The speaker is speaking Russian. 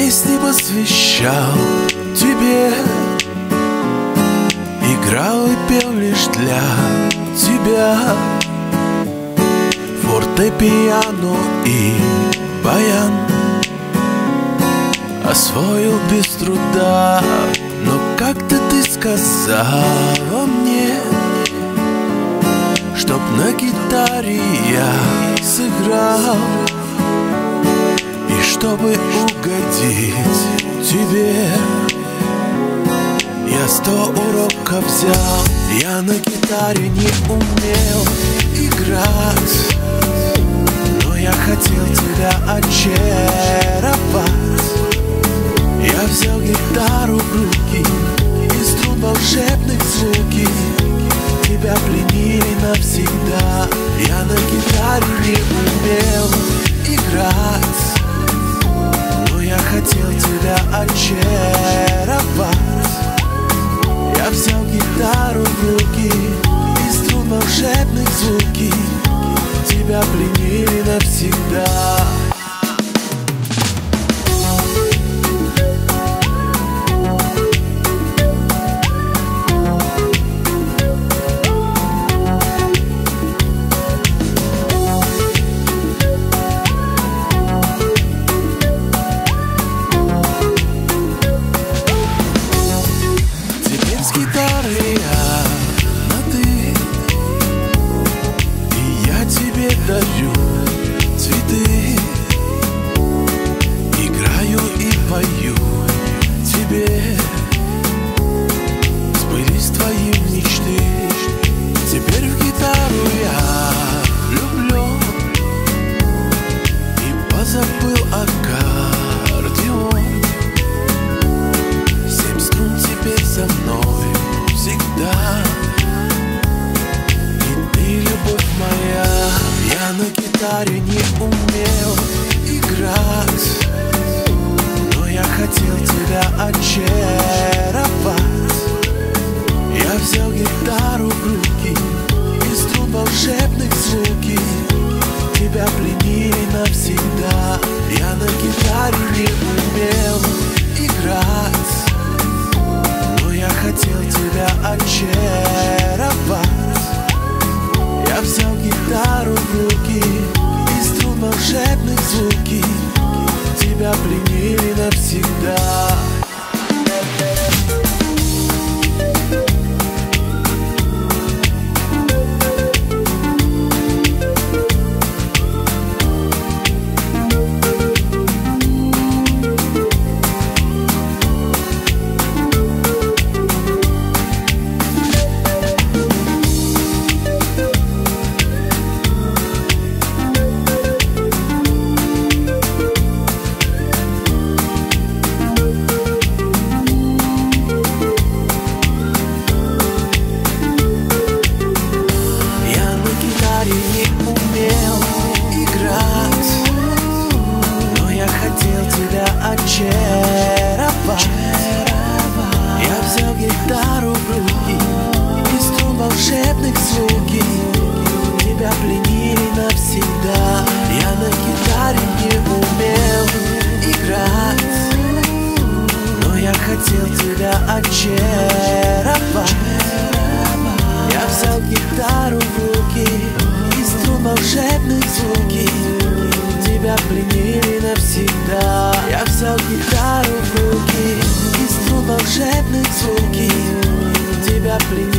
песни посвящал тебе, играл и пел лишь для тебя. Фортепиано и баян освоил без труда. Но как-то ты сказала мне, чтоб на гитаре я сыграл. И чтобы угодить тебе, я 100 уроков взял. Я на гитаре не умел играть, но я хотел тебя очаровать. Я взял гитару в руки, и струн волшебных звуки тебя пленили навсегда. Я на гитаре не умел играть, но я хотел тебя очаровать. Я взял гитару в руки, и струн волшебных звуки тебя пленили навсегда. Дарю цветы, играю и пою тебе. Сбылись твои мечты. Теперь в гитару я влюблен и позабыл аккордеон. 7 струн теперь со мной всегда, и ты, любовь моя. Я на гитаре не умел играть, но я хотел тебя очаровать. Я взял гитару в руки, и струн волшебных звуки тебя пленили навсегда. Я на гитаре не умел играть, но я хотел тебя очаровать. Я взял гитару в руки, и струн волшебных звуки тебя пленили навсегда. Не умел играть, но я хотел тебя очаровать. Я взял гитару в руки, и струн волшебных звуки тебя пленили навсегда. Я на гитаре не умел играть, но я хотел тебя очаровать. Я взял гитару в руки, и струн волшебных звуки тебя пленили навсегда. Я взял гитару в руки, и струн волшебных звуки тебя пленили.